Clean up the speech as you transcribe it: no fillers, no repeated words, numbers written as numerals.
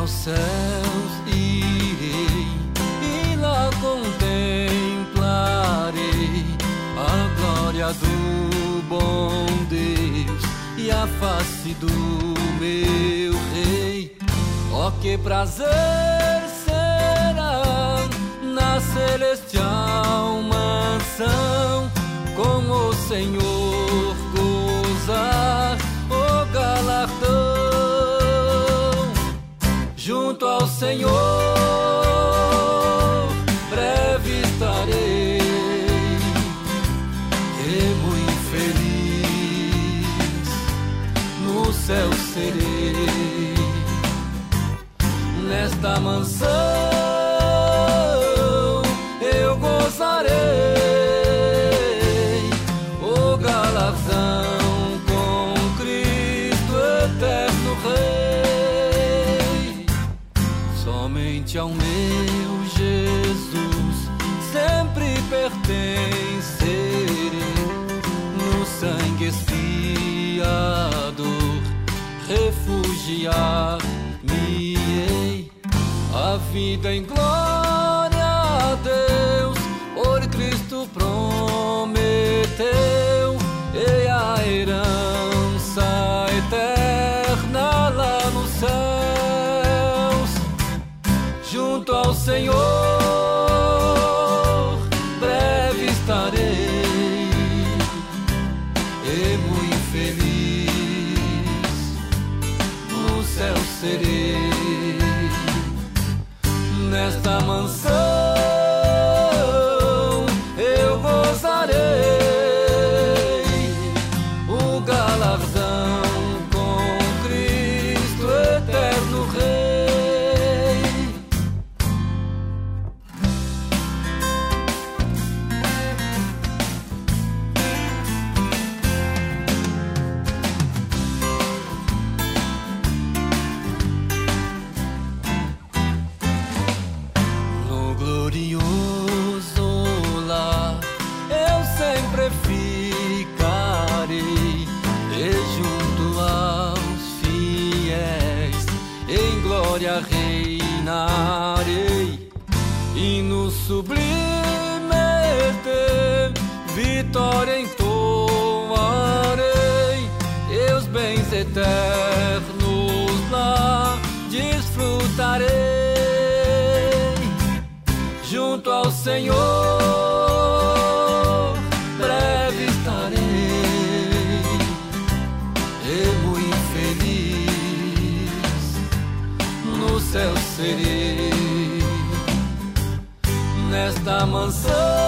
aos céus irei e lá contemplarei a glória do bom Deus e a face do meu Rei. Oh, que prazer será na celestial mansão com o Senhor gozar o galardão. Junto ao Senhor breve estarei e muito feliz no céu serei. Nesta mansão eu gozarei o galardão com Cristo eterno Rei. Somente ao meu Jesus sempre pertencerei, no sangue expiador refugiar-me-ei. A vida em glória a Deus por Cristo prometeu, e a herança eterna lá nos céus. Junto ao Senhor breve estarei e muito feliz no céu serei. Nesta mansão eu gozarei o galardão com Cristo eterno Rei. No glorioso lar eu sempre ficarei, e junto aos fiéis em glória reinarei, e no sublime vitória entoarei, e os bens eternos lá desfrutarei. Junto ao Senhor breve estarei e muito feliz no céu serei. Nesta mansão